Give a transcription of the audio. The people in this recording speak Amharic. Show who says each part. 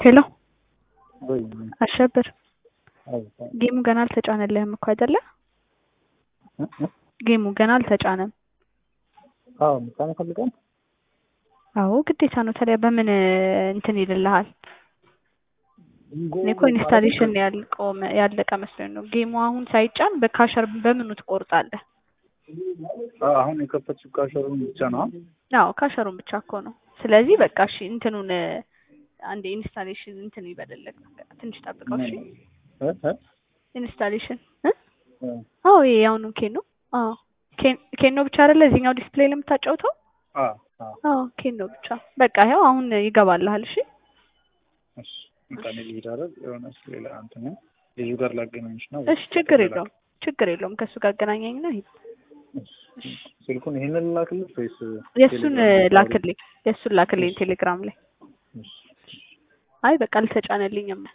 Speaker 1: ሄሎ
Speaker 2: ወይ
Speaker 1: አሸብር
Speaker 2: አይ
Speaker 1: ጌሙ ገና አልተጫነልህም እኮ አይደለ? ጌሙ ገና አልተጫነም።
Speaker 2: አዎ ምሳሌ ፈልገን
Speaker 1: አዎ ግዴታ ነው። ታዲያ በምን እንትን ይልልሃል? እኔ እኮ ኢንስታሌሽን ያለቀ መስሎኝ ነው። ጌሙ አሁን ሳይጫን በካሸር በምኑ ትቆርጣለህ?
Speaker 2: አሁን የከፈትሽው ካሸሩን ብቻ ነው?
Speaker 1: አዎ ካሸሩን ብቻ እኮ ነው። ስለዚህ በቃ እሺ እንትኑን አንዴ ኢንስታሌሽን እንትን ይበልልህ። ትንሽ ጠብቀው እሺ። ኢንስታሌሽን አዎ ይሄ አሁን ኬን ነው። አዎ ኬን ነው ብቻ አይደለ እዚህኛው ዲስፕሌይ ላይ የምታጫውተው? አዎ ኬን ነው ብቻ። በቃ ይኸው አሁን ይገባልሃል። እሺ
Speaker 2: እሺ እንካኔ ሊዳረግ የሆነ ሌላ አንተኛ ልጁ ጋር ላገናኝሽ ነው።
Speaker 1: እሺ ችግር የለውም ከሱ ጋር አገናኘኝና ይሄ
Speaker 2: ስልኩን ይሄንን ላክልኝ ወይስ
Speaker 1: የሱን ላክልኝ ቴሌግራም ላይ። አይ በቃ አልተጫነልኝም።